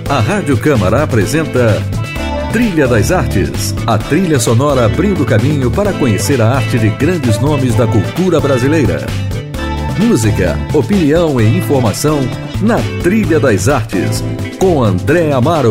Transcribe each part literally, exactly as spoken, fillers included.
A Rádio Câmara apresenta Trilha das Artes, a trilha sonora abrindo caminho para conhecer a arte de grandes nomes da cultura brasileira. Música, opinião e informação na Trilha das Artes, com André Amaro.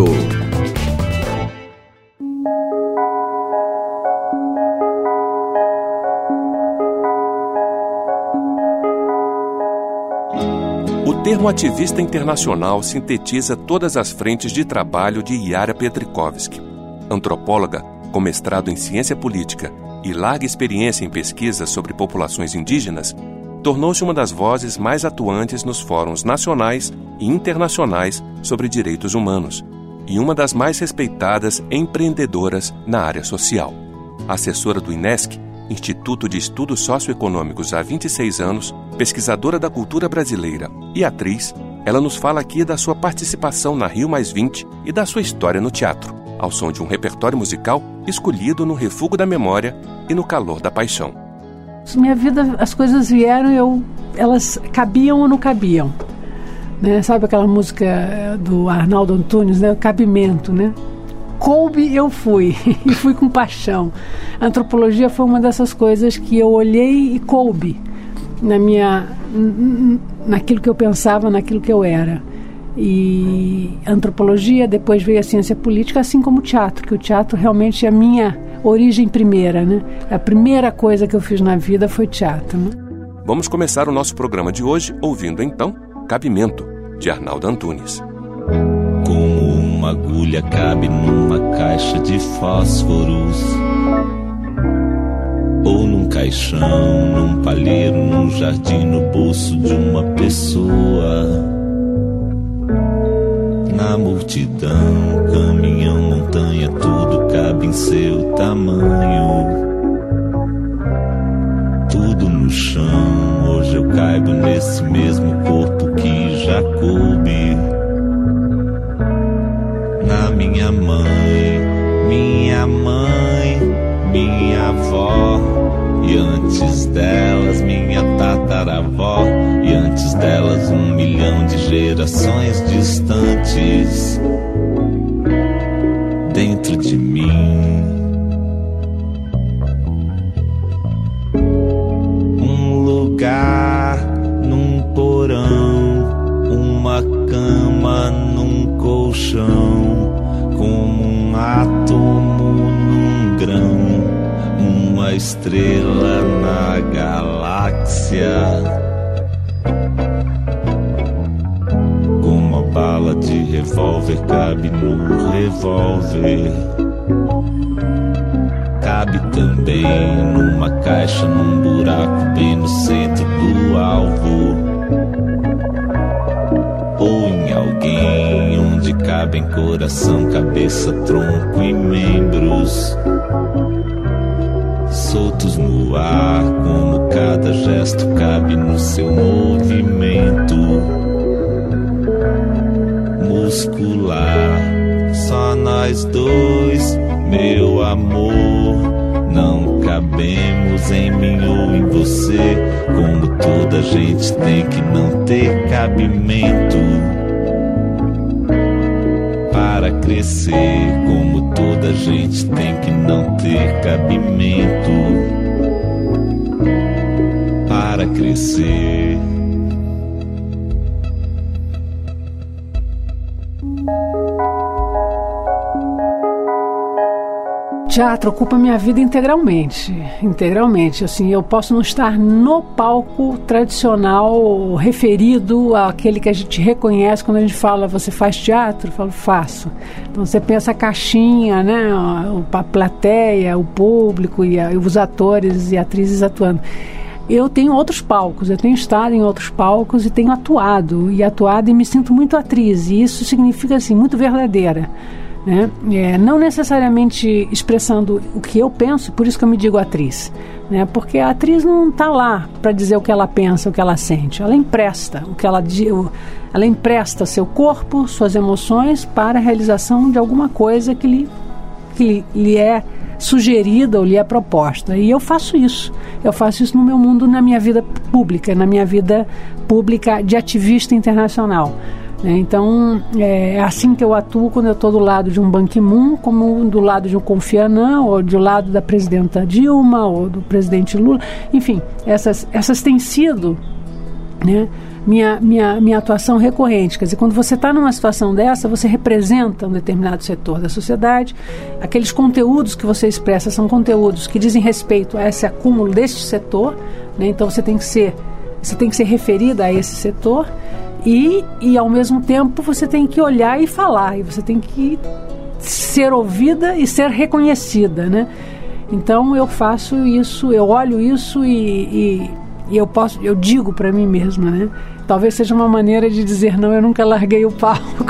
O termo ativista internacional sintetiza todas as frentes de trabalho de Yara Petrikovski. Antropóloga, com mestrado em ciência política e larga experiência em pesquisa sobre populações indígenas, tornou-se uma das vozes mais atuantes nos fóruns nacionais e internacionais sobre direitos humanos e uma das mais respeitadas empreendedoras na área social. Assessora do INESC, Instituto de Estudos Socioeconômicos há vinte e seis anos, pesquisadora da cultura brasileira e atriz, ela nos fala aqui da sua participação na Rio mais vinte e da sua história no teatro, ao som de um repertório musical escolhido no refúgio da memória e no calor da paixão. Minha vida, as coisas vieram, eu, elas cabiam ou não cabiam. Né? Sabe aquela música do Arnaldo Antunes, né? Cabimento, né? Coube, eu fui, e fui com paixão. A antropologia foi uma dessas coisas que eu olhei e coube na minha, naquilo que eu pensava, naquilo que eu era. E a antropologia, depois veio a ciência política, assim como o teatro, que o teatro realmente é a minha origem primeira, né? A primeira coisa que eu fiz na vida foi teatro. Né? Vamos começar o nosso programa de hoje ouvindo então Cabimento, de Arnaldo Antunes. Como uma agulha cabe numa caixa de fósforos, ou num caixão, num palheiro, num jardim, no bolso de uma pessoa. Na multidão, caminhão, montanha, tudo cabe em seu tamanho. Tudo no chão, hoje eu caibo nesse mesmo corpo que já coube. Na minha mãe, minha mãe, minha avó, e antes delas minha tataravó, e antes delas um milhão de gerações distantes dentro de mim. Um lugar num porão, uma cama num colchão, como um átomo num grão, uma estrela na galáxia. Como a bala de revólver cabe no revólver, cabe também numa caixa, num buraco bem no centro do alvo, ou em alguém onde cabem coração, cabeça, tronco e membros, soltos no ar, como cada gesto cabe no seu movimento muscular. Só nós dois, meu amor, não cabemos em mim ou em você, como toda gente tem que não ter cabimento para crescer, como toda gente tem que não ter cabimento para crescer. Teatro ocupa minha vida integralmente, integralmente, assim, eu posso não estar no palco tradicional referido àquele que a gente reconhece quando a gente fala, você faz teatro? Eu falo, faço. Então você pensa a caixinha, né, a plateia, o público e, a, e os atores e atrizes atuando. Eu tenho outros palcos, eu tenho estado em outros palcos e tenho atuado, e atuado e me sinto muito atriz, e isso significa, assim, muito verdadeira. Né? É, não necessariamente expressando o que eu penso, por isso que eu me digo atriz, né? Porque a atriz não está lá para dizer o que ela pensa, o que ela sente, ela empresta o que ela, ela empresta seu corpo, suas emoções para a realização de alguma coisa que lhe, que lhe é sugerida ou lhe é proposta, e eu faço isso eu faço isso no meu mundo, na minha vida pública, na minha vida pública de ativista internacional. né? Então, é assim que eu atuo quando eu estou do lado de um Ban Ki-moon, como do lado de um Kofi Annan, ou do lado da presidenta Dilma, ou do presidente Lula. Enfim, essas, essas têm sido, né, minha, minha, minha atuação recorrente. Quer dizer, quando você está numa situação dessa, você representa um determinado setor da sociedade, aqueles conteúdos que você expressa são conteúdos que dizem respeito a esse acúmulo deste setor, né? Então você tem que ser, você tem que ser referida a esse setor e, e, ao mesmo tempo, você tem que olhar e falar, e você tem que ser ouvida e ser reconhecida, né? Então eu faço isso, eu olho isso e, e, e eu, posso, eu digo para mim mesma, né? Talvez seja uma maneira de dizer, não, eu nunca larguei o palco.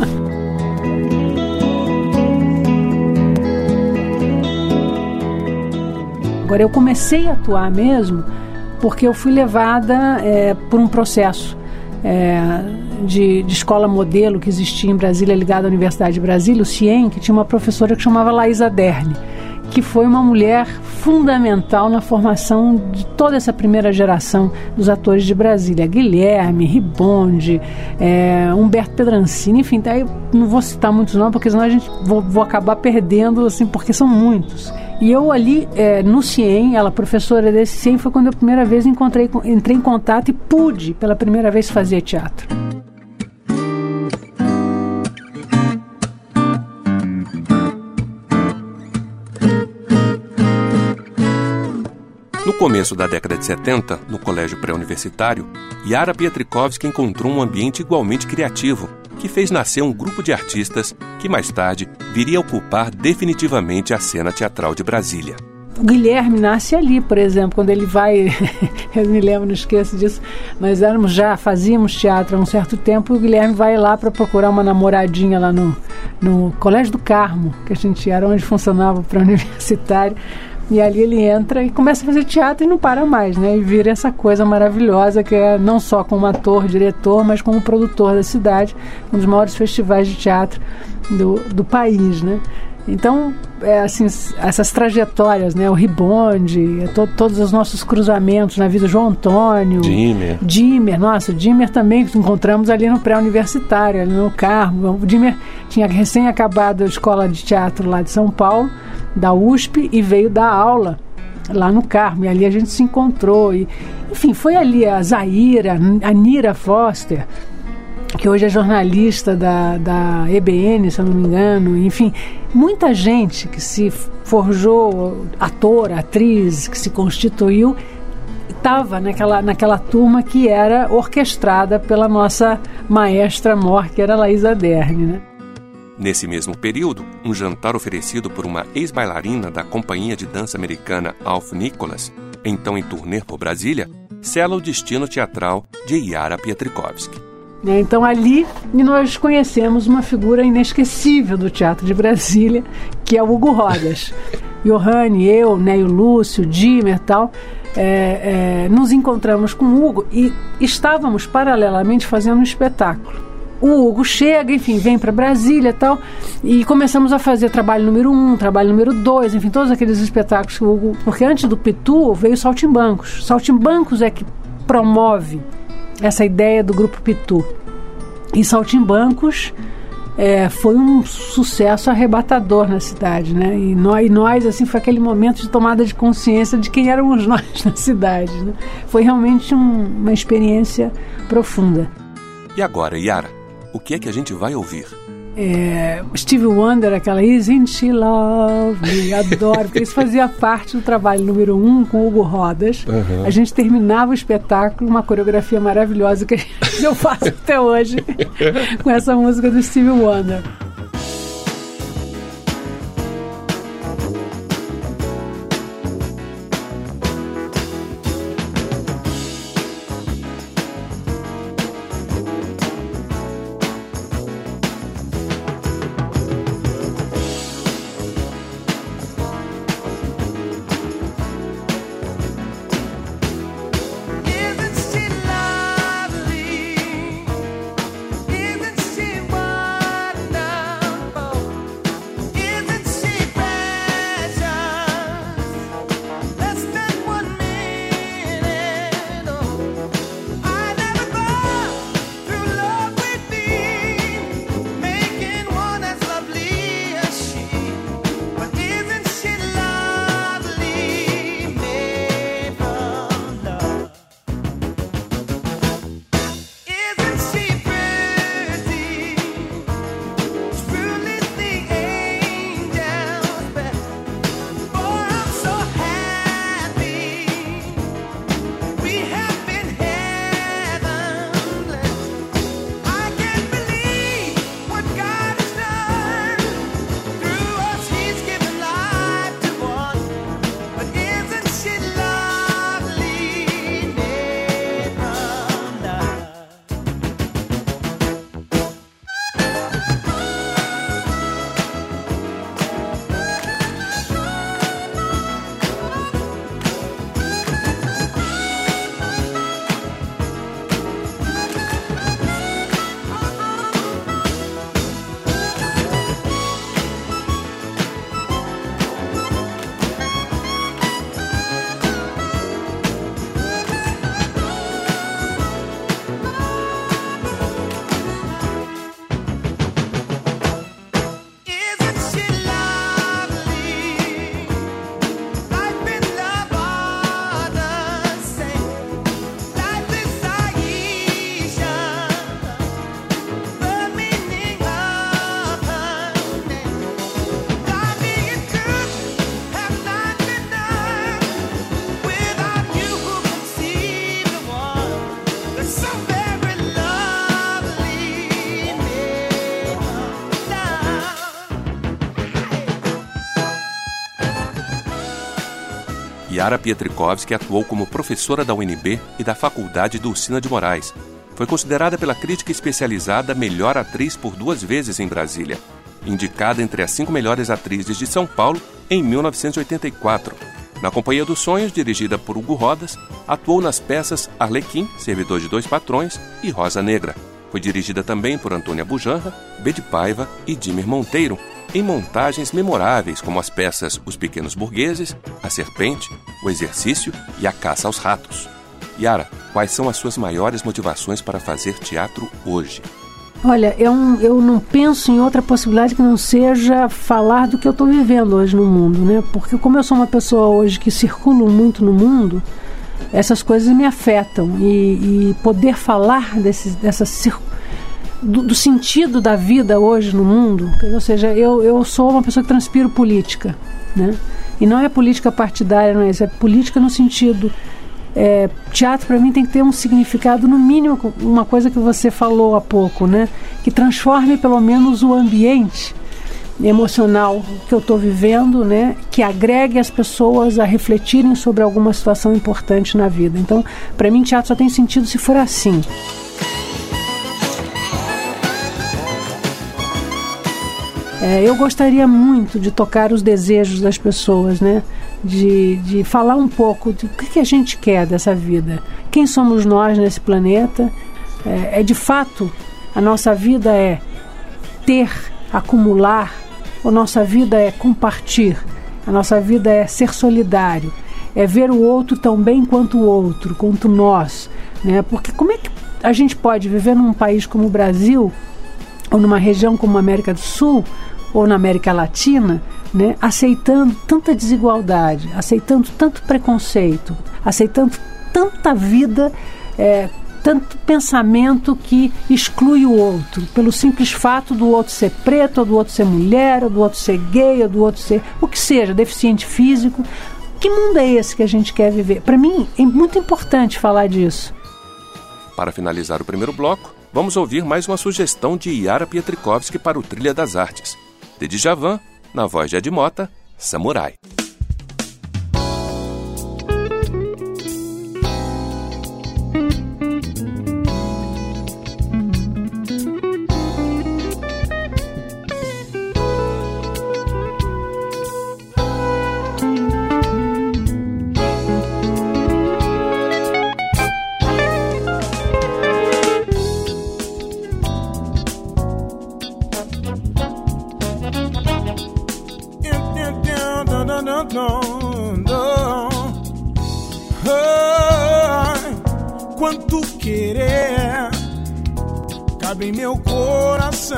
Agora, eu comecei a atuar mesmo porque eu fui levada é, por um processo é, de, de escola modelo que existia em Brasília, ligado à Universidade de Brasília, o CIEM, que tinha uma professora que chamava Laísa Derne, que foi uma mulher fundamental na formação de toda essa primeira geração dos atores de Brasília. Guilherme, Ribonde, é, Humberto Pedrancini, enfim, daí não vou citar muitos nomes, porque senão a gente vou, vou acabar perdendo, assim, porque são muitos. E eu ali, é, no CIEM, ela professora desse CIEM, foi quando eu a primeira vez encontrei, entrei em contato e pude, pela primeira vez, fazer teatro. No começo da década de setenta, no colégio pré-universitário, Yara Pietrykowski encontrou um ambiente igualmente criativo, que fez nascer um grupo de artistas que mais tarde viria a ocupar definitivamente a cena teatral de Brasília. O Guilherme nasce ali, por exemplo, quando ele vai, eu me lembro, não esqueço disso, nós éramos já, fazíamos teatro há um certo tempo, e o Guilherme vai lá para procurar uma namoradinha lá no, no Colégio do Carmo, que a gente era onde funcionava o pré-universitário. E ali ele entra e começa a fazer teatro e não para mais, né? E vira essa coisa maravilhosa que é não só como ator, diretor, mas como produtor da cidade, um dos maiores festivais de teatro do, do país, né? Então, é, assim, essas trajetórias, né? O Ribonde, é to, todos os nossos cruzamentos na vida, João Antônio, Dimer. Dimer, nossa, o Dimer também encontramos ali no pré-universitário, ali no Carmo. O Dimer tinha recém acabado a escola de teatro lá de São Paulo, da U S P, e veio dar aula lá no Carmo, e ali a gente se encontrou, e, enfim, foi ali a Zaira, a Nira Foster, que hoje é jornalista da, da E B N, se eu não me engano, enfim, muita gente que se forjou, ator, atriz, que se constituiu, estava naquela, naquela turma que era orquestrada pela nossa maestra mor, que era Laísa Derne, né? Nesse mesmo período, um jantar oferecido por uma ex-bailarina da companhia de dança americana Alf Nicholas, então em turnê por Brasília, sela o destino teatral de Yara Pietrykowski. Então ali nós conhecemos uma figura inesquecível do Teatro de Brasília, que é o Hugo Rodas. Johanne, eu, né, o Lúcio, Dimer e tal, é, é, nos encontramos com o Hugo e estávamos paralelamente fazendo um espetáculo. O Hugo chega, enfim, vem para Brasília e tal, e começamos a fazer trabalho número um, trabalho número dois, enfim, todos aqueles espetáculos que o Hugo... Porque antes do Pitu veio Saltimbancos. Saltimbancos é que promove essa ideia do grupo Pitu. E Saltimbancos é, foi um sucesso arrebatador na cidade, né? E nós, e nós, assim, foi aquele momento de tomada de consciência de quem éramos nós na cidade, né? Foi realmente um, uma experiência profunda. E agora, Yara, o que é que a gente vai ouvir? É, Stevie Wonder, aquela Isn't She Lovely, adoro, porque isso fazia parte do trabalho número um com o Hugo Rodas. Uhum. A gente terminava o espetáculo, uma coreografia maravilhosa que eu faço até hoje com essa música do Stevie Wonder. Isn't she wonderful? Yara Pietrikowski atuou como professora da U N B e da Faculdade Dulcina de Moraes. Foi considerada pela crítica especializada melhor atriz por duas vezes em Brasília, indicada entre as cinco melhores atrizes de São Paulo em mil novecentos e oitenta e quatro. Na Companhia dos Sonhos, dirigida por Hugo Rodas, atuou nas peças Arlequim, Servidor de Dois Patrões e Rosa Negra. Foi dirigida também por Antônia Bujanra, Bede Paiva e Dimir Monteiro, em montagens memoráveis como as peças Os Pequenos Burgueses, A Serpente, O Exercício e A Caça aos Ratos. Yara, quais são as suas maiores motivações para fazer teatro hoje? Olha, eu, eu não penso em outra possibilidade que não seja falar do que eu estou vivendo hoje no mundo, né? Porque como eu sou uma pessoa hoje que circulo muito no mundo, essas coisas me afetam. E, e poder falar desse, dessa, do, do sentido da vida hoje no mundo, ou seja, eu, eu sou uma pessoa que transpiro política, né? E não é política partidária, não é isso, é política no sentido... É, teatro para mim tem que ter um significado, no mínimo uma coisa que você falou há pouco, né? Que transforme pelo menos o ambiente emocional que eu estou vivendo, né? Que agregue as pessoas a refletirem sobre alguma situação importante na vida. Então, para mim, teatro só tem sentido se for assim. É, eu gostaria muito de tocar os desejos das pessoas, né? De, de falar um pouco de o que, que a gente quer dessa vida. Quem somos nós nesse planeta? É, é de fato, a nossa vida é ter, acumular, a nossa vida é compartilhar, a nossa vida é ser solidário, é ver o outro tão bem quanto o outro, quanto nós, né? Porque como é que a gente pode viver num país como o Brasil, ou numa região como a América do Sul, ou na América Latina, né, aceitando tanta desigualdade, aceitando tanto preconceito, aceitando tanta vida, é, tanto pensamento que exclui o outro, pelo simples fato do outro ser preto, ou do outro ser mulher, ou do outro ser gay, ou do outro ser o que seja, deficiente físico. Que mundo é esse que a gente quer viver? Para mim é muito importante falar disso. Para finalizar o primeiro bloco, vamos ouvir mais uma sugestão de Yara Pietrikowski para o Trilha das Artes. De Djavan, na voz de Ed Mota, Samurai. Quanto querer cabe em meu coração.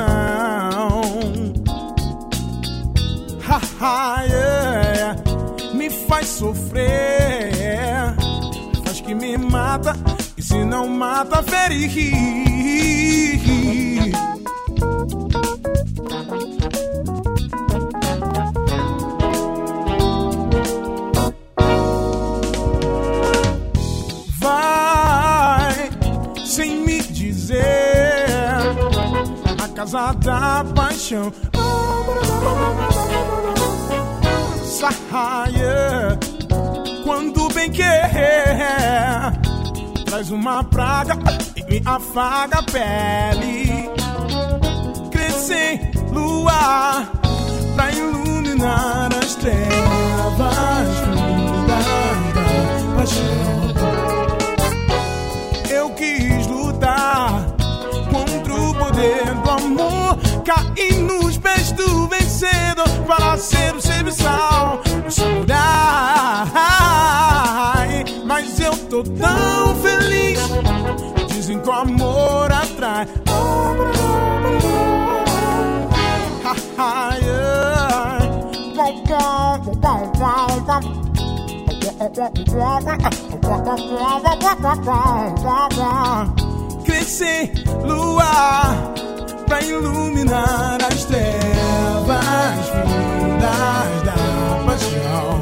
Ha, ha, yeah. Me faz sofrer, faz que me mata, e se não mata, ferir. Casa da paixão, saia quando bem quer, traz uma praga e me afaga a pele. Crescer luar pra iluminar as trevas fundas da paixão. Eu quis lutar contra o poder do amor, cair nos pés do vencedor para ser o serviçal, o samurai. Mas eu tô tão feliz, dizem que o amor atrai. Crescer, luar, pra iluminar as trevas fundas da paixão.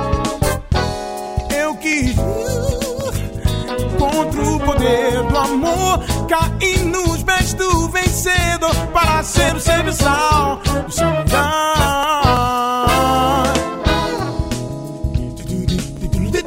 Eu quis contra o poder do amor, cair nos pés do vencedor para ser o serviçal, o samurai.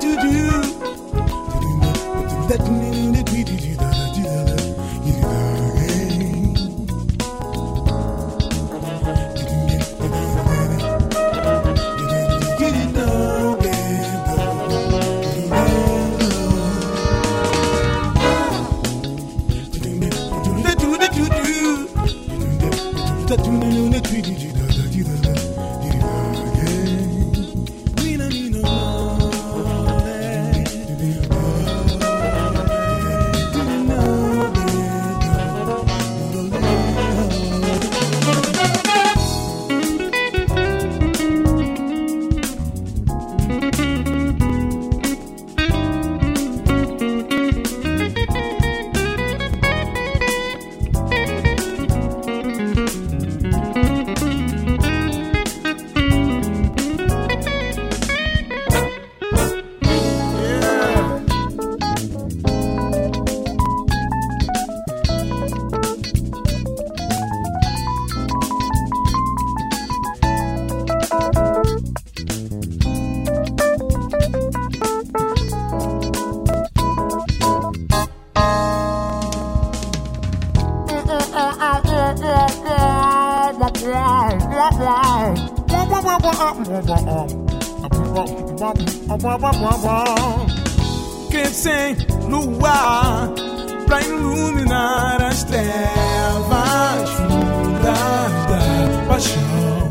Que sem luar pra iluminar as trevas fundas da paixão.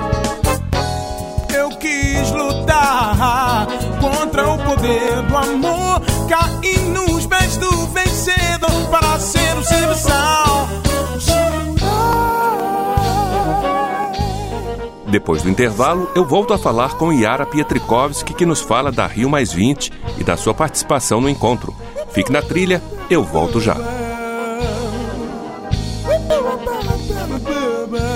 Eu quis lutar contra o poder do amor, caí nos pés do vencedor para ser o serviçal. Depois do intervalo, eu volto a falar com Yara Pietrikowski, que nos fala da Rio Mais vinte e da sua participação no encontro. Fique na trilha, eu volto já.